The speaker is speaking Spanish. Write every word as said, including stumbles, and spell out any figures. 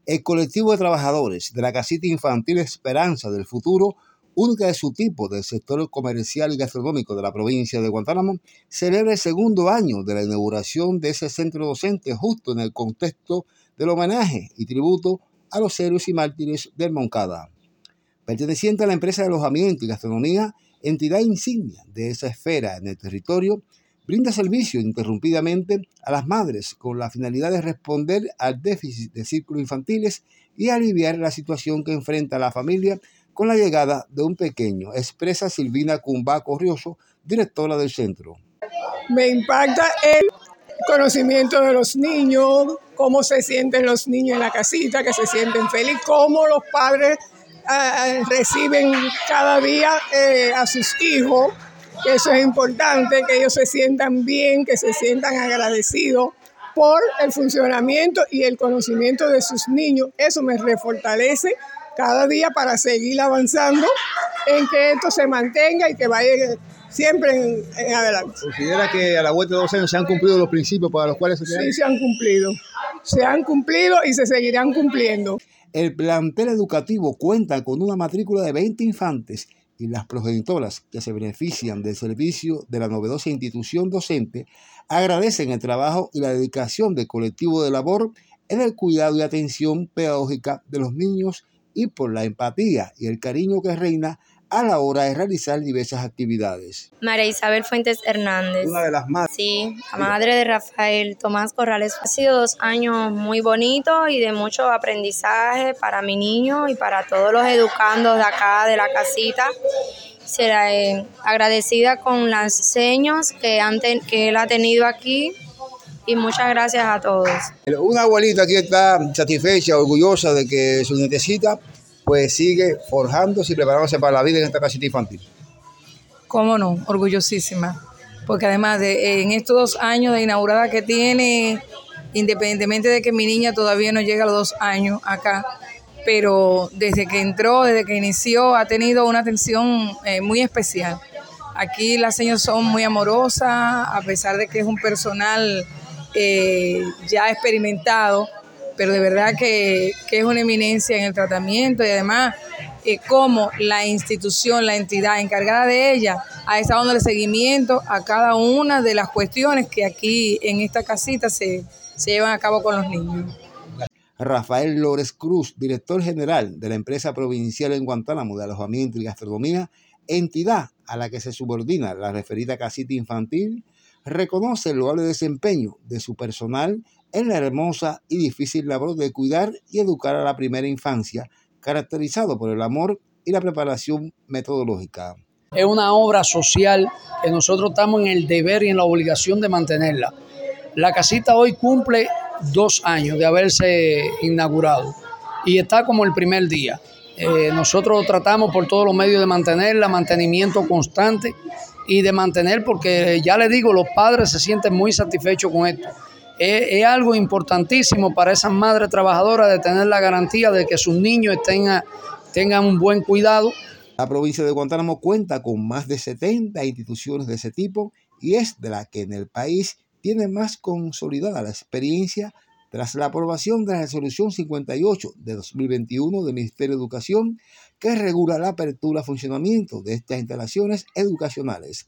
El colectivo de trabajadores de la casita infantil Esperanza del Futuro, única de su tipo del sector comercial y gastronómico de la provincia de Guantánamo, celebra el segundo año de la inauguración de ese centro docente justo en el contexto del homenaje y tributo a los héroes y mártires del Moncada. Perteneciente a la empresa de alojamiento y gastronomía, entidad insignia de esa esfera en el territorio, brinda servicio ininterrumpidamente a las madres con la finalidad de responder al déficit de círculos infantiles y aliviar la situación que enfrenta la familia con la llegada de un pequeño, expresa Silvina Cumba Corrioso, directora del centro. Me impacta el conocimiento de los niños, cómo se sienten los niños en la casita, que se sienten felices, cómo los padres eh, reciben cada día eh, a sus hijos, que eso es importante, que ellos se sientan bien, que se sientan agradecidos por el funcionamiento y el conocimiento de sus niños. Eso me refortalece cada día para seguir avanzando en que esto se mantenga y que vaya siempre en, en adelante. ¿Considera que a la vuelta de dos años se han cumplido los principios para los cuales se crearon? Sí, se han cumplido. Se han cumplido y se seguirán cumpliendo. El plantel educativo cuenta con una matrícula de veinte infantes y las progenitoras que se benefician del servicio de la novedosa institución docente agradecen el trabajo y la dedicación del colectivo de labor en el cuidado y atención pedagógica de los niños y por la empatía y el cariño que reina a la hora de realizar diversas actividades. María Isabel Fuentes Hernández. Una de las madres. Sí, la madre de Rafael Tomás Corrales. Ha sido dos años muy bonitos y de mucho aprendizaje para mi niño y para todos los educandos de acá, de la casita. Será eh, agradecida con los seños que, han ten, que él ha tenido aquí y muchas gracias a todos. Una abuelita aquí está satisfecha, orgullosa de que su nietecita pues sigue forjándose y preparándose para la vida en esta casita infantil. Cómo no, orgullosísima, porque además de en estos dos años de inaugurada que tiene, independientemente de que mi niña todavía no llega a los dos años acá, pero desde que entró, desde que inició, ha tenido una atención eh, muy especial. Aquí las señoras son muy amorosas, a pesar de que es un personal eh, ya experimentado, pero de verdad que, que es una eminencia en el tratamiento y además eh, como la institución, la entidad encargada de ella ha estado dándole seguimiento a cada una de las cuestiones que aquí en esta casita se, se llevan a cabo con los niños. Rafael Lórez Cruz, director general de la empresa provincial en Guantánamo de alojamiento y gastronomía, entidad a la que se subordina la referida casita infantil, reconoce el loable desempeño de su personal en la hermosa y difícil labor de cuidar y educar a la primera infancia, caracterizado por el amor y la preparación metodológica. Es una obra social que nosotros estamos en el deber y en la obligación de mantenerla. La casita hoy cumple dos años de haberse inaugurado y está como el primer día. Eh, nosotros tratamos por todos los medios de mantenerla, mantenimiento constante y de mantener, porque ya les digo, los padres se sienten muy satisfechos con esto. Es, es algo importantísimo para esas madres trabajadoras de tener la garantía de que sus niños tengan, tengan un buen cuidado. La provincia de Guantánamo cuenta con más de setenta instituciones de ese tipo y es de la que en el país tiene más consolidada la experiencia tras la aprobación de la resolución cincuenta y ocho de dos mil veintiuno del Ministerio de Educación que regula la apertura y funcionamiento de estas instalaciones educacionales.